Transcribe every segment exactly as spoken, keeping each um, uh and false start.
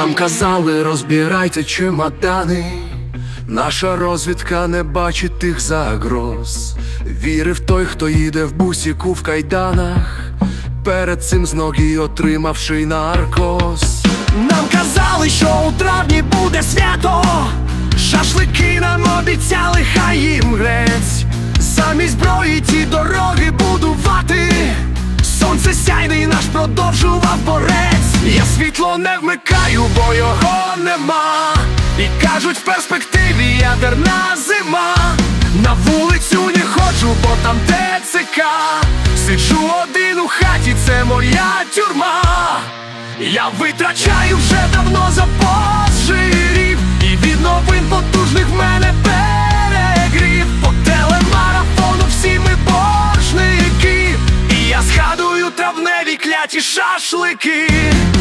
Нам казали, розбирайте чемодани, наша розвідка не бачить тих загроз. Вірив той, хто їде в бусіку в кайданах, перед цим з ноги отримавши наркоз. Нам казали, що у травні буде свято, шашлики нам обіцяли, хай їм грець. Замість зброї ті дороги будувати, сонце сяйний наш продовжував борець. Я світло не вмикаю, бо його нема, і кажуть, в перспективі ядерна зима. На вулицю не ходжу, бо там ТЦК, сиджу один у хаті, це моя тюрма. Я витрачаю вже давно запас жирів, і від новин потужних в мене перегрів. По телемарафону всі ми боржники, і я згадую травневі кляті шашлики.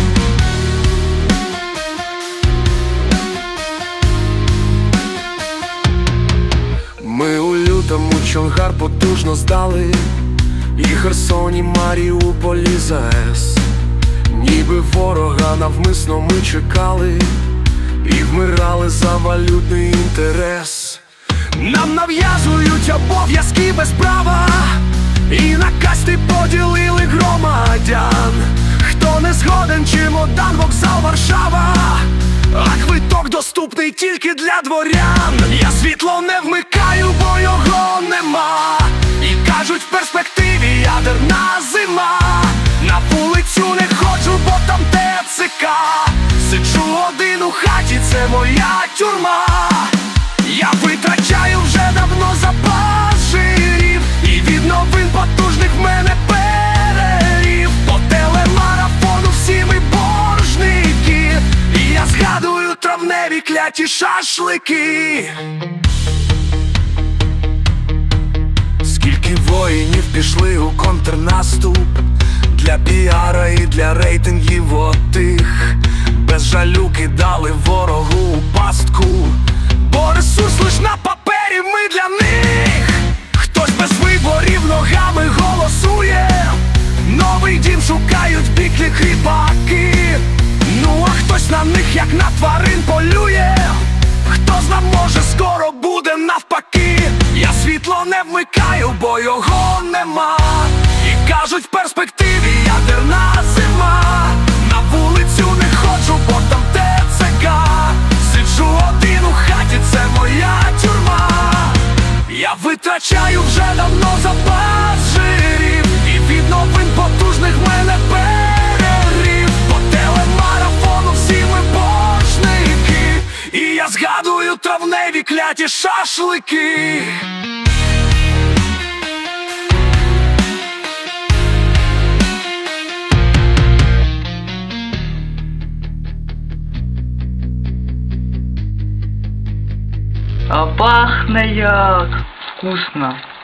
Ми у лютому Чонгар потужно здали, і Херсон, і Маріуполі ЗАЕС. Ніби ворога навмисно ми чекали, і вмирали за валютний інтерес. Нам нав'язують обов'язки без права, і на касти поділили громадян. Хто не згоден, чемодан, вокзал, Варшава, а квиток доступний тільки для дворян. Я світло не вмикаю, бо його нема, і кажуть, в перспективі ядерна зима. На вулицю не ходжу, бо там ТЦК, сиджу один у хаті, це моя тюрма. Я витрачаю вже давно запас жирів, і від новин потужних в мене перерів. По телемарафону всі ми боржники, і я згадую травневі кляті шашлики. Скільки воїнів пішли у контрнаступ, для піара і для рейтингів отих, без жалю кидали ворогу у пастку, бо ресурс лиш на папері, ми для них. Хтось без виборів ногами голосує, новий дім шукають біклі хріпаки. Ну а хтось на них як на тварин полює, хто зна, може скоро буде навпаки. Я світло не вмикаю, бо його нема, і кажуть, в перспективі ядерна зима. На вулицю не ходжу, бо там ТЦК, сиджу один у хаті, це моя тюрма. Я витрачаю вже давно запас жирів, і від новин потужних в мене перегрів. По телемарафону всі ми боржники, і я згадую травневі кляті шашлики. А пахне як вкусно.